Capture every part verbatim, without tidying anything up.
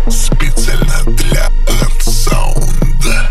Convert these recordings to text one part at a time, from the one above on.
специально для Ландсаунда.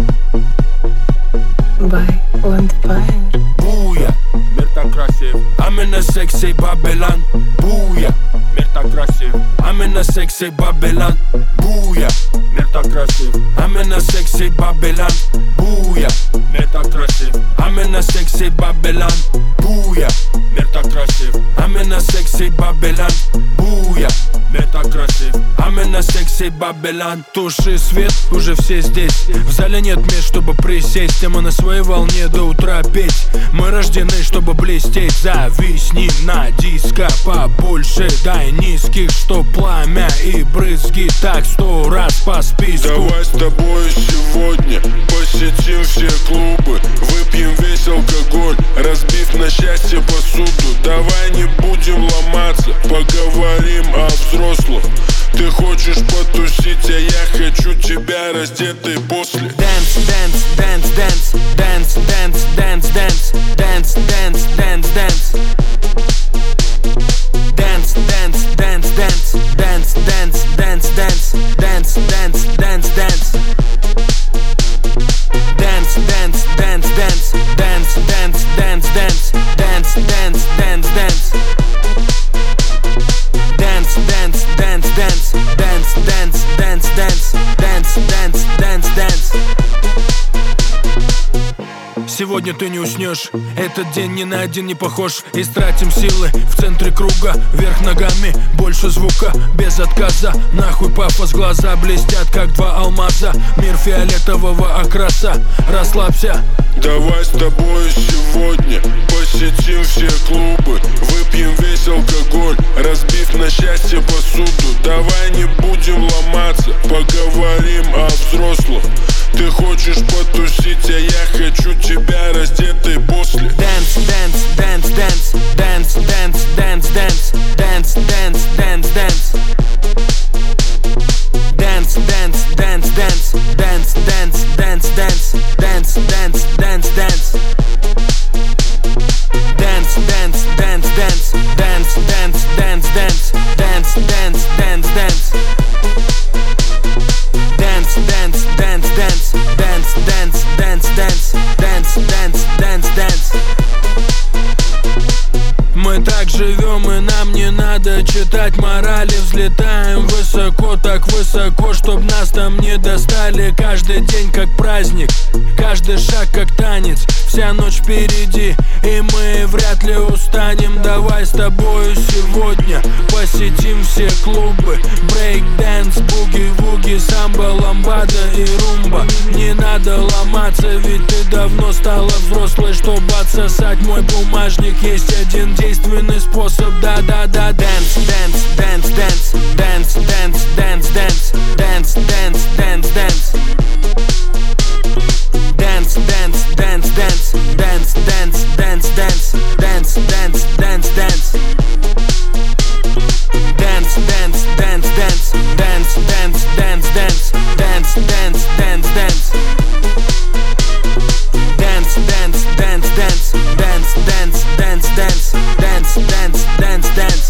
By Wildfire. Буя, мир так красив, а мы на сексе Бабелан. Буя, мир так красив, а мы на сексе Бабелан. Буя, мир так красив, а мы на сексе Бабелан. Буя, мир так красив, а мы на сексе Бабелан. Буя, мир так красив, а мы на сексе Бабелан. Буя, мир так красив, а мы на сексе Бабелан. Туши свет, уже все здесь. В зале нет мест, чтобы присесть, а мы на своей волне до утра петь. Мы рождены, чтобы блестеть. Зависни на диско побольше, дай низких, что пламя и брызги так сто раз по списку. Давай с тобой сегодня посетим все клубы, выпьем весь алкоголь, разбив на счастье посуду. Давай не будем ломаться, поговорим о взрослых. Ты хочешь потусить, а я хочу тебя раздетой после. Dance, dance, dance, dance, dance, dance, dance, dance, dance, dance, dance, dance. Dance, dance, dance, dance, dance, dance, dance, dance, dance, dance, dance, dance. Dance, dance, dance, dance, dance, dance, dance, dance, dance, dance, dance, dance. Dance, dance, dance, dance, dance, dance, dance, dance, dance, dance, dance, dance. Сегодня ты не уснешь, этот день ни на один не похож. Истратим силы в центре круга, вверх ногами, больше звука, без отказа. Нахуй пафос, глаза блестят, как два алмаза. Мир фиолетового окраса, расслабься. Давай с тобой сегодня посетим все клубы, выпьем весь алкоголь, разбив на счастье посуду. Давай не будем ломаться, поговорим о взрослых. Ты хочешь потусить, а я хочу тебя раздетой после. Dance, dance, dance, dance, dance, dance, dance, dance, dance, dance, dance, dance. Dance, dance, dance, dance, dance, dance, dance, dance, dance, dance, dance, dance. Dance, dance, dance, dance, dance, dance, dance, dance, dance, dance, dance, dance. Dance, dance, dance, dance, dance, dance, dance, dance, dance, dance, dance, dance. Мы так живем, и нам не надо читать морали. Взлетаем высоко, так высоко, чтоб нас там не достали. Каждый день как праздник, каждый шаг как танец. Вся ночь впереди, и мы вряд ли устанем. Давай с тобою сегодня посетим все клубы. Брейк-дэнс, буги-вуги, самбо, ламбада и румба. Не надо ломаться, ведь ты давно стала взрослой, чтобы отсосать мой бумажник. Есть один действенный способ, да-да-да. Dance, dance, dance, dance, dance, dance, dance, dance, dance, dance, dance, dance. Dance, dance, dance, dance, dance, dance, dance, dance, dance, dance, dance, dance. Dance, dance, dance, dance, dance, dance, dance, dance, dance, dance, dance, dance. Dance, dance, dance, dance, dance, dance, dance, dance, dance, dance, dance, dance.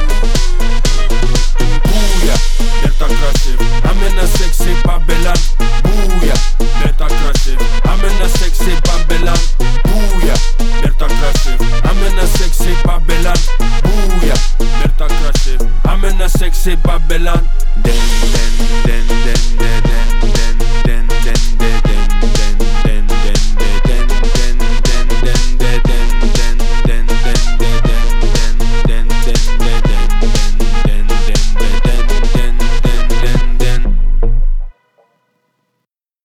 Буя, мир так красив, а мы на сексе Бабелан. Буя, мир так красив, а мы на сексе Бабелан. Буя, мир так красив, а мы на сексе Бабелан. Буя, мир так красив, а мы на сексе Бабелан. Дэн, дэн, дэн.